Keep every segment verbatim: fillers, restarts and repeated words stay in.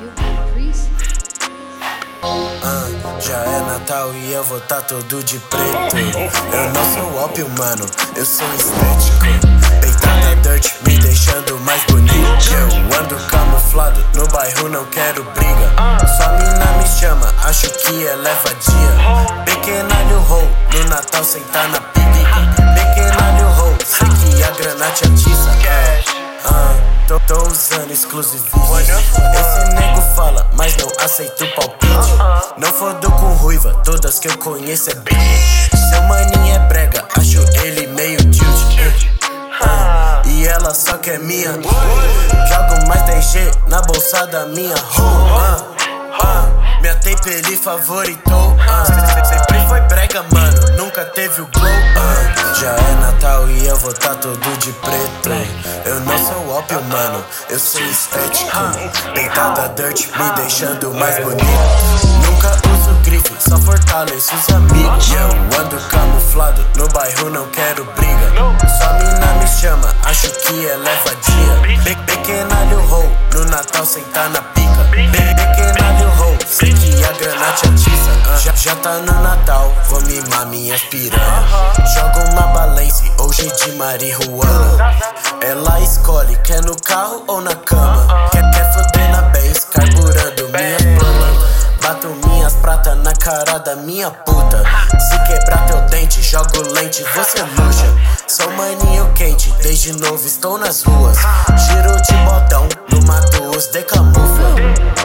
Uh, já é Natal e eu vou tá todo de preto. Eu não sou ópio, mano, eu sou estético. Peitada dirt, me deixando mais bonito. Eu ando camuflado, no bairro não quero briga. Sua mina me chama, acho que ela é vadia. Pequenalho roll, no Natal sentar na pique. Pequenalho roll, sei que a grana te atiça. uh, uh, tô, tô usando exclusivismo. Esse nego fala, mas não aceito palpite. Não fodo com ruiva, todas que eu conheço é bitch. Seu maninho é brega, acho ele meio tilt. uh, E ela só quer minha. Jogo mais dez G na bolsa da minha uh, uh, Minha tape ele favoritou. uh, Sempre foi brega, mano, nunca teve o glow. uh, Já é Natal e eu vou tá todo de preto. Eu não sou ópio, mano, eu sou estético. Peitada dirt, me deixando mais bonito. Nunca uso grife, só fortaleço os amigos. Eu ando camuflado, no bairro não quero briga. Sua mina me chama, acho que ela é vadia. Pe Pequenalho roll, no Natal sentar na pica. Pe Pequenalho roll, sei que a grana te atiça. uh, já, já tá no Natal, vou mimar minhas piranha. Joga uma balance, hoje de marihuana. Ela escolhe, quer no carro ou na cama. Quer, quer foder na base, carburando minhas planas. Bato minhas pratas na cara da minha puta. Se quebrar teu dente, jogo lente, você luxa. Sou maninho quente, desde novo estou nas ruas. Giro de botão, no mato os decamufla.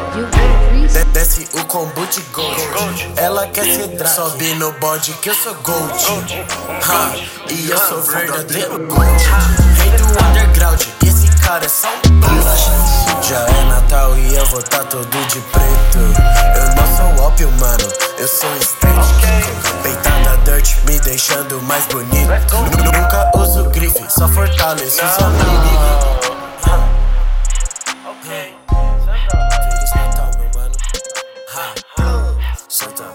De Desce o combo de gold. Ela quer ser drag, sobe no bode que eu sou gold. ha, E eu sou verdadeiro gold. Rei do underground, e esse cara é só um bluff. Já é Natal e eu vou tá todo de preto. Eu não sou ópio, mano, eu sou estético. Peitada dirt, me deixando mais bonito. Nunca uso grife, só fortaleço os amigos. Feliz Natal, meu mano. Ha. Santa